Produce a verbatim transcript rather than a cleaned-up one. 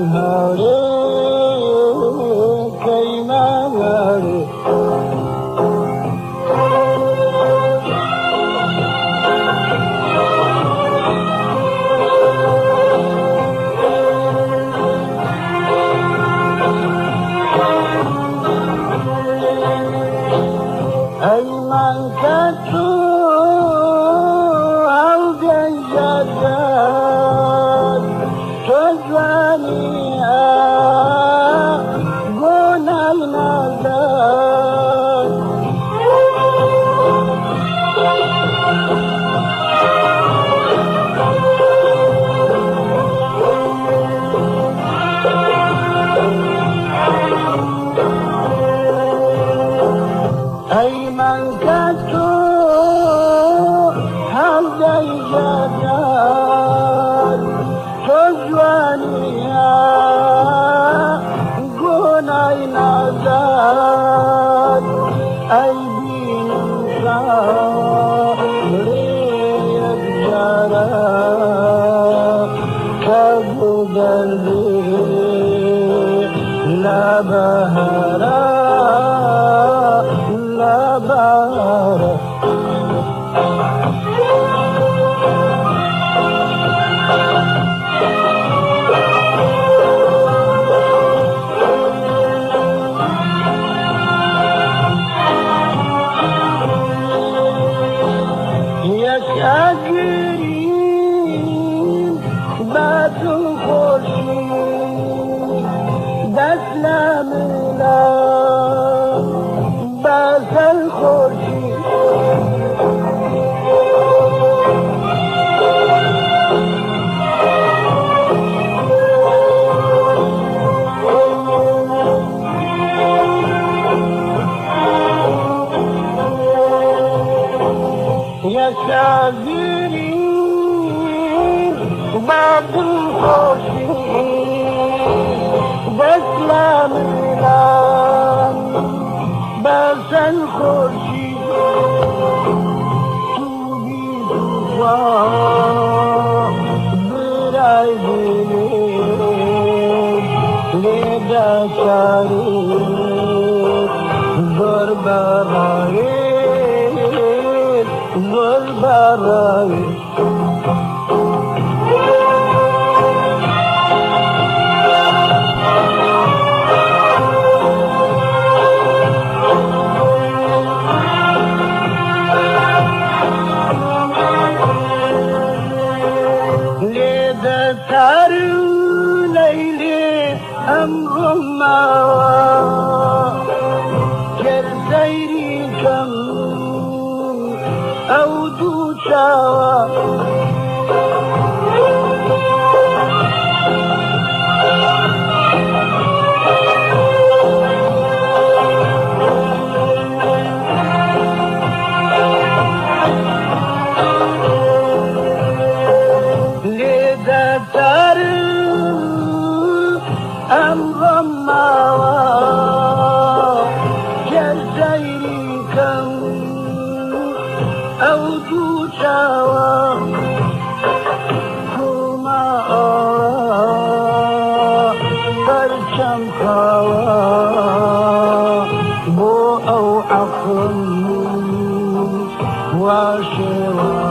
hare kaimangare ayman katu ayman katu halday jadad tozwaniya gunay nazad ay binsa reyad jara kagudarde la bahara يكاجرين بات الخورشيد دسلام لا بات الخورشيد يكاجرين بات الخورشيد دسلام لا بات الخورشيد توبي دوا براي بلين لدا شارين ضربارين ضربارين تارو ليلي أمر ما كالسيري كم أو دوشاوا أمر ما كالسيري كم أو دوشاوا كما أرى برشم خوا بو أو عقل وشوا